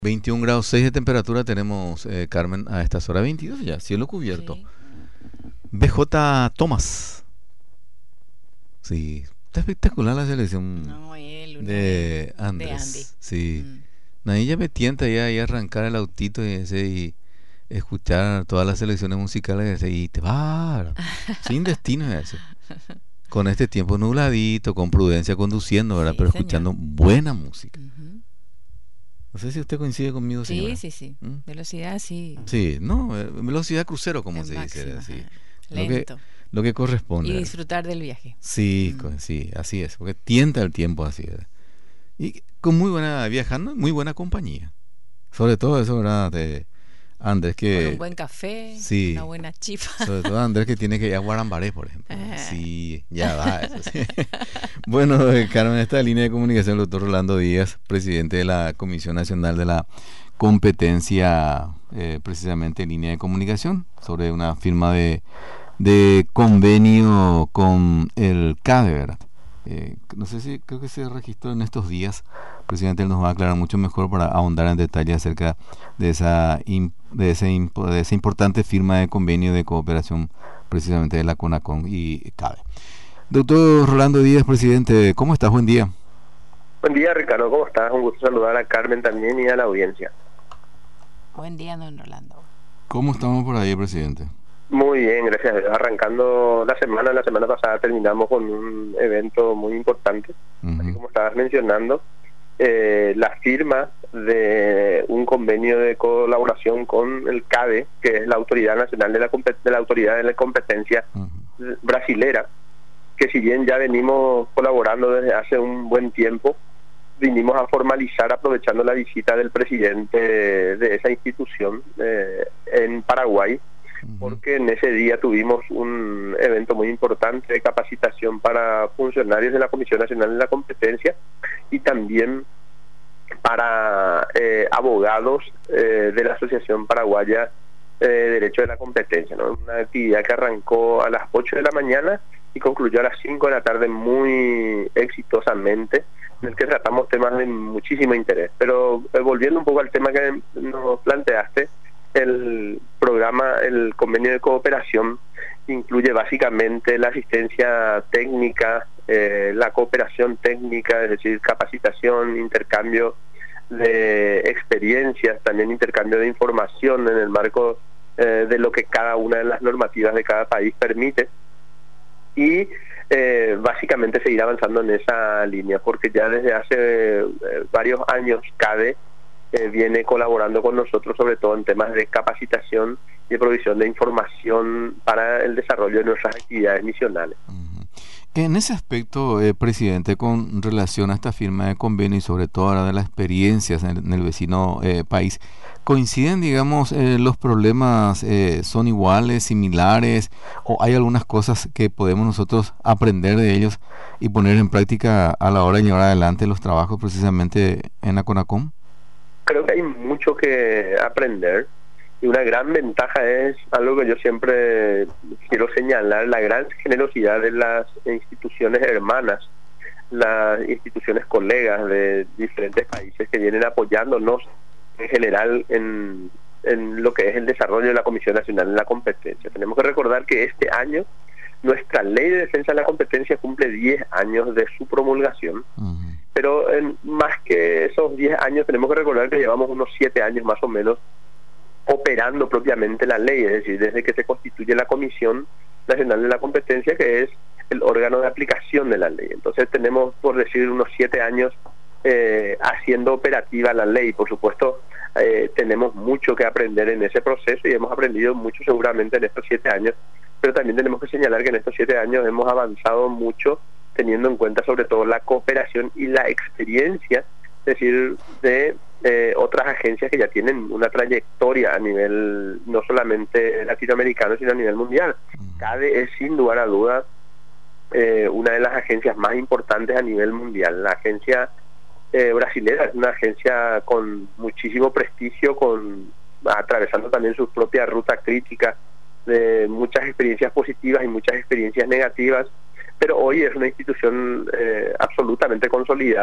21 grados 6 de temperatura tenemos, Carmen, a estas horas. 22 ya, cielo cubierto. Sí. BJ Thomas. Sí, está espectacular la selección No, el uno de de Andy. Andrés. Sí, Mm. nadie ya me tienta ya y arrancar el autito y escuchar todas las selecciones musicales ese, y te va sin destino ese. Con este tiempo nubladito, con prudencia conduciendo, ¿verdad? Sí, Pero señor. escuchando buena música. Ujú. No sé si usted coincide conmigo, Sí, señora. sí, sí. ¿Mm? Velocidad, sí. Sí, no, velocidad crucero, como En se dice, máxima. así. Ajá. Lo que, Lento. lo que Y corresponde, ¿verdad? disfrutar del viaje. Sí, Mm. sí, así es, porque tienta el tiempo así, ¿verdad? Y con muy buena, viajando, muy buena compañía. Sobre todo eso, ¿verdad? De Andrés Con un que, buen café, una sí, buena chifa. sobre todo Andrés que tiene que ir a Guarambaré, por ejemplo, ¿verdad? Ah. Sí, ya va, eso sí. Bueno, Carmen, esta línea de comunicación, el doctor Rolando Díaz, presidente de la Comisión Nacional de la Competencia, precisamente en línea de comunicación, sobre una firma de convenio con el CADE, ¿verdad? No sé si creo que se registró en estos días. El presidente nos va a aclarar mucho mejor para ahondar en detalle acerca de de esa importante firma de convenio de cooperación precisamente de la CONACON y CADE. Doctor Rolando Díaz, presidente, ¿cómo estás? Buen día. Buen día, Ricardo, ¿cómo estás? Un gusto saludar a Carmen también y a la audiencia. Buen día, don Rolando. ¿Cómo estamos por ahí, presidente? Muy bien, gracias. Arrancando la semana pasada terminamos con un evento muy importante, así como estabas mencionando, la firma de un convenio de colaboración con el CADE, que es la Autoridad Nacional de la Autoridad de la Competencia brasilera, que si bien ya venimos colaborando desde hace un buen tiempo, vinimos a formalizar aprovechando la visita del presidente de esa institución en Paraguay, porque en ese día tuvimos un evento muy importante de capacitación para funcionarios de la Comisión Nacional de la Competencia y también para abogados de la Asociación Paraguaya de Derecho de la Competencia, ¿no? Una actividad que arrancó a las 8 de la mañana y concluyó a las 5 de la tarde muy exitosamente, en el que tratamos temas de muchísimo interés. Pero volviendo un poco al tema que nos planteaste, el programa, el convenio de cooperación, incluye básicamente la asistencia técnica, la cooperación técnica, es decir, capacitación, intercambio de experiencias, también intercambio de información en el marco de lo que cada una de las normativas de cada país permite, y básicamente seguir avanzando en esa línea, porque ya desde hace varios años CADE viene colaborando con nosotros, sobre todo en temas de capacitación y de provisión de información para el desarrollo de nuestras actividades misionales. En ese aspecto, presidente, con relación a esta firma de convenio y sobre todo ahora de las experiencias en el vecino país, ¿coinciden, digamos, los problemas son iguales, similares, o hay algunas cosas que podemos nosotros aprender de ellos y poner en práctica a la hora de llevar adelante los trabajos precisamente en la CONACOM? Creo que hay mucho que aprender y una gran ventaja es algo que yo siempre quiero señalar: la gran generosidad de las instituciones hermanas, las instituciones colegas de diferentes países que vienen apoyándonos en general en lo que es el desarrollo de la Comisión Nacional de la Competencia. Tenemos que recordar que este año nuestra Ley de Defensa de la Competencia cumple 10 años de su promulgación. Pero más que esos 10 años tenemos que recordar que llevamos unos 7 años más o menos operando propiamente la ley, es decir, desde que se constituye la Comisión Nacional de la Competencia, que es el órgano de aplicación de la ley. Entonces tenemos, por decir, unos 7 años haciendo operativa la ley. Por supuesto, tenemos mucho que aprender en ese proceso y hemos aprendido mucho seguramente en estos 7 años, pero también tenemos que señalar que en estos 7 años hemos avanzado mucho, teniendo en cuenta sobre todo la cooperación y la experiencia, es decir, de otras agencias que ya tienen una trayectoria a nivel no solamente latinoamericano, sino a nivel mundial. CADE es sin lugar a dudas una de las agencias más importantes a nivel mundial. La agencia brasilera es una agencia con muchísimo prestigio, atravesando también su propia ruta crítica de muchas experiencias positivas y muchas experiencias negativas, pero hoy es una institución absolutamente consolidada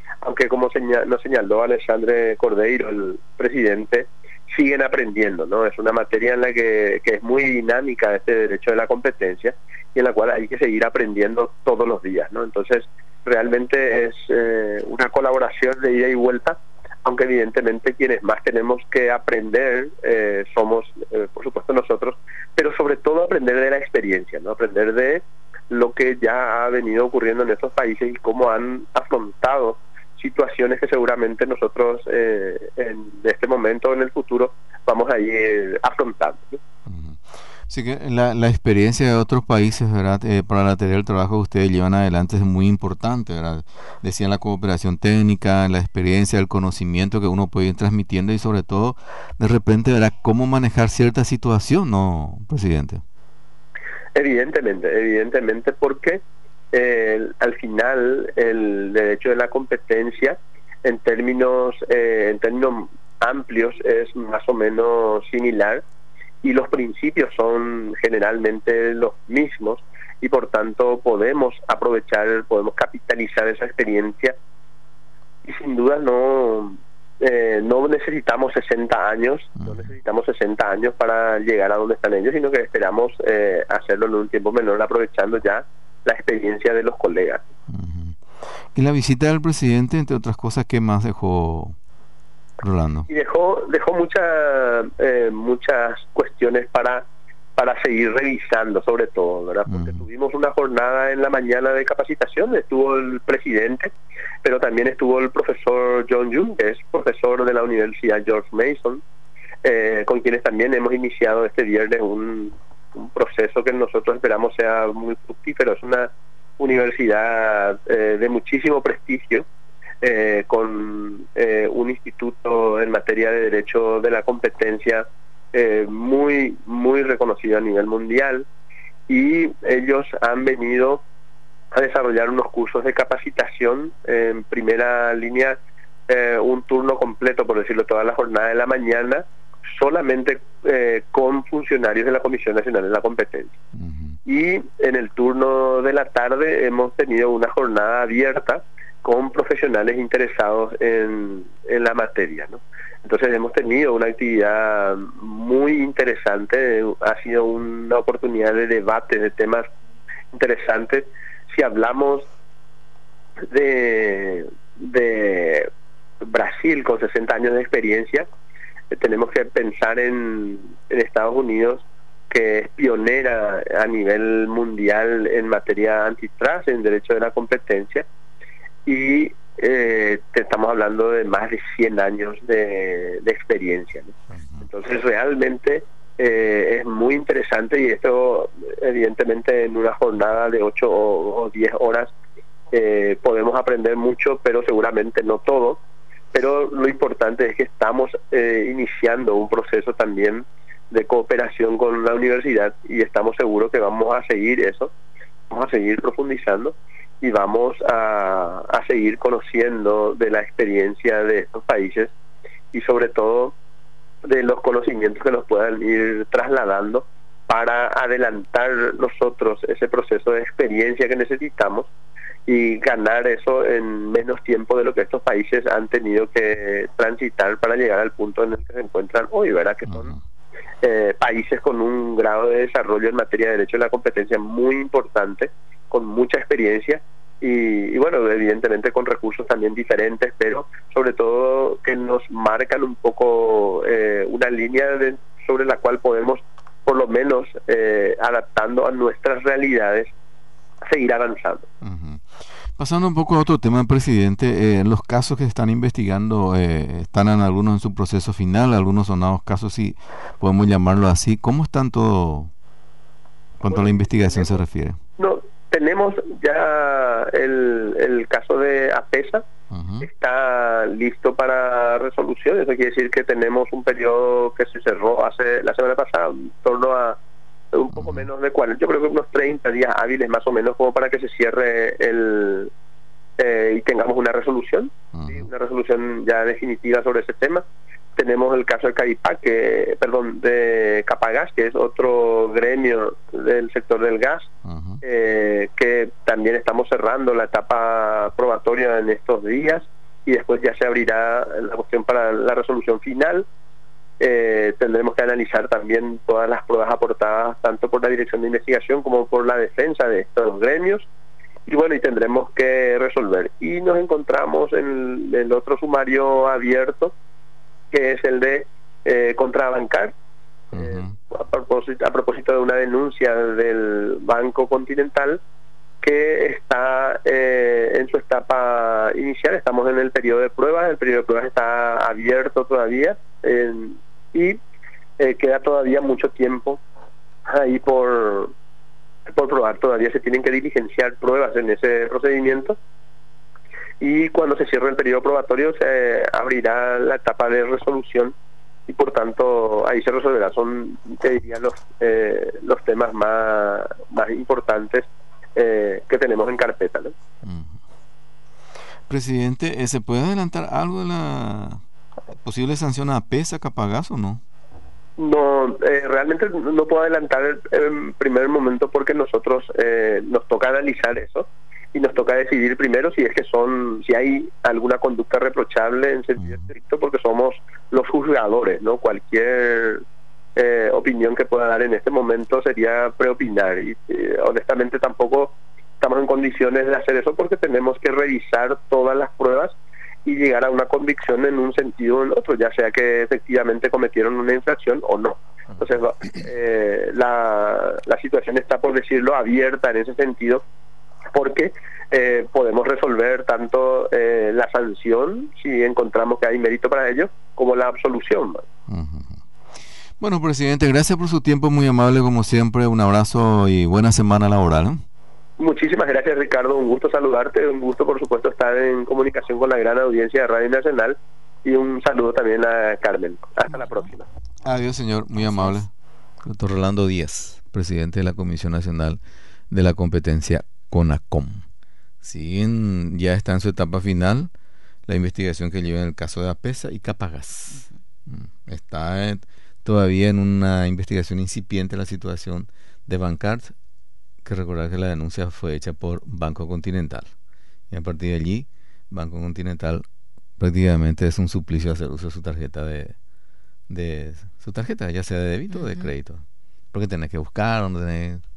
aunque como nos señaló Alexandre Cordeiro, el presidente, siguen aprendiendo, ¿no? Es una materia en la que es muy dinámica este derecho de la competencia y en la cual hay que seguir aprendiendo todos los días, ¿no? Entonces, realmente es una colaboración de ida y vuelta, aunque evidentemente quienes más tenemos que aprender somos, por supuesto, nosotros, pero sobre todo aprender de la experiencia, ¿no? Aprender de lo que ya ha venido ocurriendo en estos países y cómo han afrontado situaciones que seguramente nosotros en este momento o en el futuro vamos a ir afrontando, ¿no? Sí que la experiencia de otros países, ¿verdad? Para la tarea del trabajo que ustedes llevan adelante es muy importante, ¿verdad? Decían la cooperación técnica, la experiencia, el conocimiento que uno puede ir transmitiendo y sobre todo, de repente, ¿verdad? Cómo manejar cierta situación, ¿no, presidente? Evidentemente, porque al final el derecho de la competencia en términos amplios es más o menos similar y los principios son generalmente los mismos y por tanto podemos capitalizar esa experiencia y sin duda no necesitamos 60 años, para llegar a donde están ellos, sino que esperamos hacerlo en un tiempo menor, aprovechando ya la experiencia de los colegas. Y la visita del presidente, entre otras cosas, ¿qué más dejó Rolando? Y dejó muchas cuestiones para seguir revisando, sobre todo, ¿verdad? Porque tuvimos una jornada en la mañana de capacitación, estuvo el presidente, pero también estuvo el profesor John Young, que es profesor de la Universidad George Mason, con quienes también hemos iniciado este viernes un proceso que nosotros esperamos sea muy fructífero. Es una universidad de muchísimo prestigio, con un instituto en materia de derecho de la competencia muy reconocido a nivel mundial, y ellos han venido a desarrollar unos cursos de capacitación en primera línea, un turno completo, por decirlo, toda la jornada de la mañana, solamente con funcionarios de la Comisión Nacional de la Competencia. Y en el turno de la tarde hemos tenido una jornada abierta con profesionales interesados en la materia, ¿no? Entonces hemos tenido una actividad muy interesante, ha sido una oportunidad de debate de temas interesantes. Si hablamos de Brasil con 60 años de experiencia, tenemos que pensar en Estados Unidos, que es pionera a nivel mundial en materia antitrust, en derecho de la competencia, y estamos hablando de más de 100 años de experiencia, ¿no? Entonces realmente es muy interesante, y esto evidentemente en una jornada de 8 o 10 horas podemos aprender mucho, pero seguramente no todo. Pero lo importante es que estamos iniciando un proceso también de cooperación con la universidad, y estamos seguros que vamos a seguir eso, vamos a seguir profundizando y vamos a seguir conociendo de la experiencia de estos países y sobre todo de los conocimientos que nos puedan ir trasladando para adelantar nosotros ese proceso de experiencia que necesitamos y ganar eso en menos tiempo de lo que estos países han tenido que transitar para llegar al punto en el que se encuentran hoy, ¿verdad? Que son países con un grado de desarrollo en materia de derecho de la competencia muy importante, con mucha experiencia y bueno, evidentemente con recursos también diferentes, pero sobre todo que nos marcan un poco una línea sobre la cual podemos, por lo menos adaptando a nuestras realidades, seguir avanzando. Pasando un poco a otro tema, presidente, los casos que están investigando están algunos en su proceso final, algunos sonados casos, si podemos llamarlo así. ¿Cómo están todo cuanto a la investigación se refiere? No, tenemos ya el caso de APESA, está listo para resolución. Eso quiere decir que tenemos un periodo que se cerró la semana pasada, en torno a un poco menos de 40, yo creo que unos 30 días hábiles más o menos, como para que se cierre y tengamos una resolución, ¿sí? Una resolución ya definitiva sobre ese tema. Tenemos el caso de Caripac, de Capagas, que es otro gremio del sector del gas, que también estamos cerrando la etapa probatoria en estos días y después ya se abrirá la cuestión para la resolución final. Tendremos que analizar también todas las pruebas aportadas tanto por la Dirección de Investigación como por la defensa de estos gremios, y bueno, y tendremos que resolver. Y nos encontramos en el otro sumario abierto, que es el de contra Bancar, a propósito de una denuncia del Banco Continental que está en su etapa inicial. Estamos en el periodo de pruebas. El periodo de pruebas está abierto todavía, y queda todavía mucho tiempo ahí por probar. Todavía se tienen que diligenciar pruebas en ese procedimiento, y cuando se cierre el periodo probatorio se abrirá la etapa de resolución, y por tanto ahí se resolverá. Son, te diría, los temas más importantes que tenemos en carpeta, ¿no? Presidente, ¿se puede adelantar algo de la posible sanción a PESA, Capagás o no? No, realmente no puedo adelantar en primer momento, porque nosotros nos toca analizar eso y nos toca decidir primero si hay alguna conducta reprochable en sentido estricto, porque somos los juzgadores, ¿no? Cualquier opinión que pueda dar en este momento sería preopinar, y honestamente tampoco estamos en condiciones de hacer eso, porque tenemos que revisar todas las pruebas y llegar a una convicción en un sentido o en otro, ya sea que efectivamente cometieron una infracción o no. Entonces la situación está, por decirlo, abierta en ese sentido, porque podemos resolver tanto la sanción, si encontramos que hay mérito para ello, como la absolución. Bueno, presidente, gracias por su tiempo, muy amable como siempre. Un abrazo y buena semana laboral, ¿no? Muchísimas gracias, Ricardo. Un gusto saludarte, un gusto, por supuesto, estar en comunicación con la gran audiencia de Radio Nacional, y un saludo también a Carmen. Hasta la próxima. Adiós, señor, muy amable. Doctor Rolando Díaz, presidente de la Comisión Nacional de la Competencia, CONACOM. Sí, ya está en su etapa final la investigación que lleva en el caso de APESA y Capagás. Está todavía en una investigación incipiente la situación de Bancar, que recordar que la denuncia fue hecha por Banco Continental, y a partir de allí Banco Continental prácticamente es un suplicio hacer uso de su tarjeta de su tarjeta, ya sea de débito o de crédito, porque tenés que buscar, donde tenés